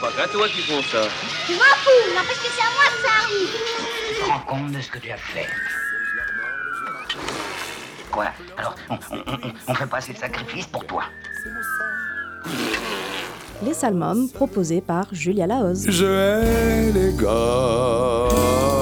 pas qu'à toi qui font ça. Je m'en fous, n'empêche que c'est à moi que ça arrive. Tu te rends compte de ce que tu as fait? Quoi? Alors, on fait pas assez de sacrifices pour toi? Les Salmômes, proposés par Julia Lahoz. Je hais les gosses.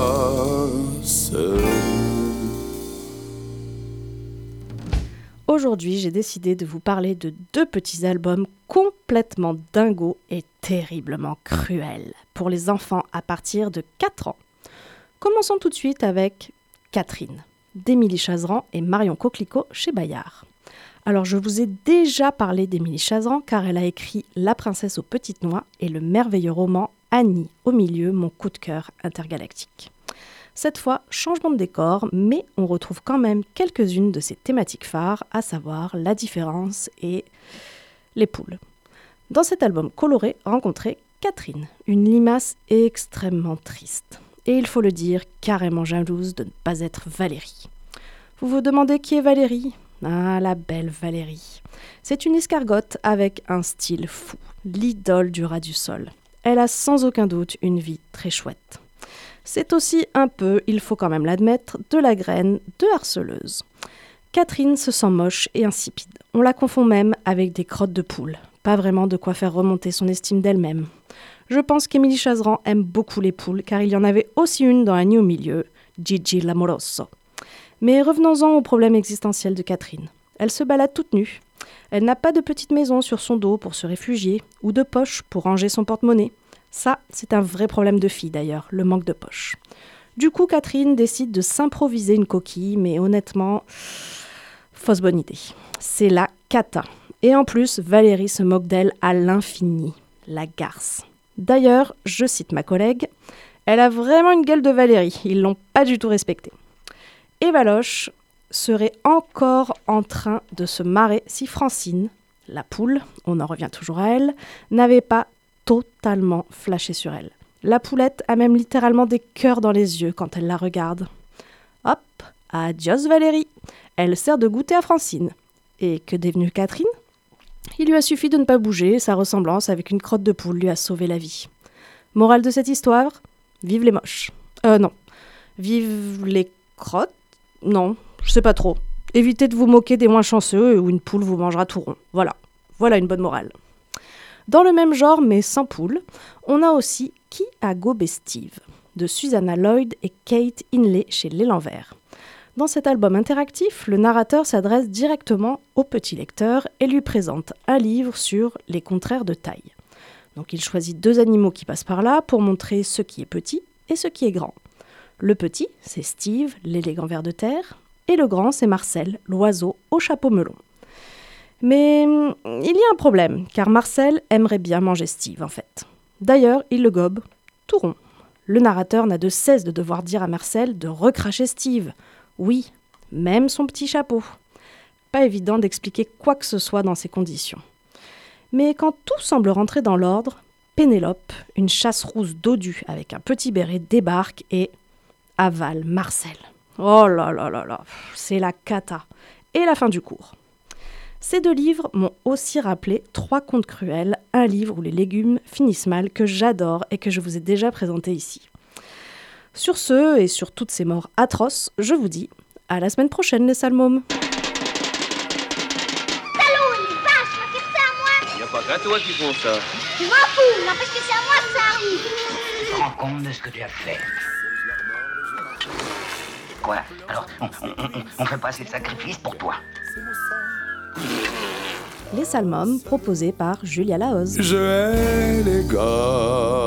Aujourd'hui, j'ai décidé de vous parler de 2 petits albums complètement dingos et terriblement cruels pour les enfants à partir de 4 ans. Commençons tout de suite avec Catherine, d'Émilie Chazeran et Marion Coquelicot chez Bayard. Alors, je vous ai déjà parlé d'Émilie Chazeran car elle a écrit La princesse aux petites noix et le merveilleux roman Annie au milieu, mon coup de cœur intergalactique. Cette fois, changement de décor, mais on retrouve quand même quelques-unes de ses thématiques phares, à savoir la différence et les poules. Dans cet album coloré, rencontrez Catherine, une limace extrêmement triste. Et il faut le dire, carrément jalouse de ne pas être Valérie. Vous vous demandez qui est Valérie ? Ah, la belle Valérie. C'est une escargotte avec un style fou, l'idole du rat du sol. Elle a sans aucun doute une vie très chouette. C'est aussi un peu, il faut quand même l'admettre, de la graine de harceleuse. Catherine se sent moche et insipide. On la confond même avec des crottes de poule. Pas vraiment de quoi faire remonter son estime d'elle-même. Je pense qu'Émilie Chazeran aime beaucoup les poules, car il y en avait aussi une dans Annie au milieu, Gigi l'amoroso. Mais revenons-en au problème existentiel de Catherine. Elle se balade toute nue. Elle n'a pas de petite maison sur son dos pour se réfugier, ou de poche pour ranger son porte-monnaie. Ça, c'est un vrai problème de fille d'ailleurs, le manque de poche. Du coup, Catherine décide de s'improviser une coquille, mais honnêtement, fausse bonne idée. C'est la cata. Et en plus, Valérie se moque d'elle à l'infini. La garce. D'ailleurs, je cite ma collègue, elle a vraiment une gueule de Valérie, ils l'ont pas du tout respectée. Et Valoche serait encore en train de se marrer si Francine, la poule, on en revient toujours à elle, n'avait pas totalement flashé sur elle. La poulette a même littéralement des cœurs dans les yeux quand elle la regarde. Hop, adios Valérie. Elle sert de goûter à Francine. Et que devenue Catherine ? Il lui a suffi de ne pas bouger, sa ressemblance avec une crotte de poule lui a sauvé la vie. Morale de cette histoire ? Vive les moches. Non. Vive les crottes ? Non, je sais pas trop. Évitez de vous moquer des moins chanceux ou une poule vous mangera tout rond. Voilà une bonne morale. Dans le même genre, mais sans poule, on a aussi Qui a gobé Steve de Susanna Lloyd et Kate Inley chez L'Élan Vert. Dans cet album interactif, le narrateur s'adresse directement au petit lecteur et lui présente un livre sur les contraires de taille. Donc il choisit 2 animaux qui passent par là pour montrer ce qui est petit et ce qui est grand. Le petit, c'est Steve, l'élégant ver de terre, et le grand, c'est Marcel, l'oiseau au chapeau melon. Mais il y a un problème, car Marcel aimerait bien manger Steve, en fait. D'ailleurs, il le gobe tout rond. Le narrateur n'a de cesse de devoir dire à Marcel de recracher Steve. Oui, même son petit chapeau. Pas évident d'expliquer quoi que ce soit dans ces conditions. Mais quand tout semble rentrer dans l'ordre, Pénélope, une chasse-rousse dodue avec un petit béret, débarque et avale Marcel. Oh là là là là, c'est la cata. Et la fin du cours. Ces 2 livres m'ont aussi rappelé 3 contes cruels, un livre où les légumes finissent mal, que j'adore et que je vous ai déjà présenté ici. Sur ce, et sur toutes ces morts atroces, je vous dis à la semaine prochaine les salmômes. Salaud, une vache, m'a fait ça à moi. Y a pas qu'à toi qui font ça. Je m'en fous, n'empêche que c'est à moi que ça arrive. Tu te rends compte de ce que tu as fait? Quoi? Alors, on fait pas assez de sacrifices pour toi? Les Salmômes, proposés par Julia Lahoz. Je hais les gosses.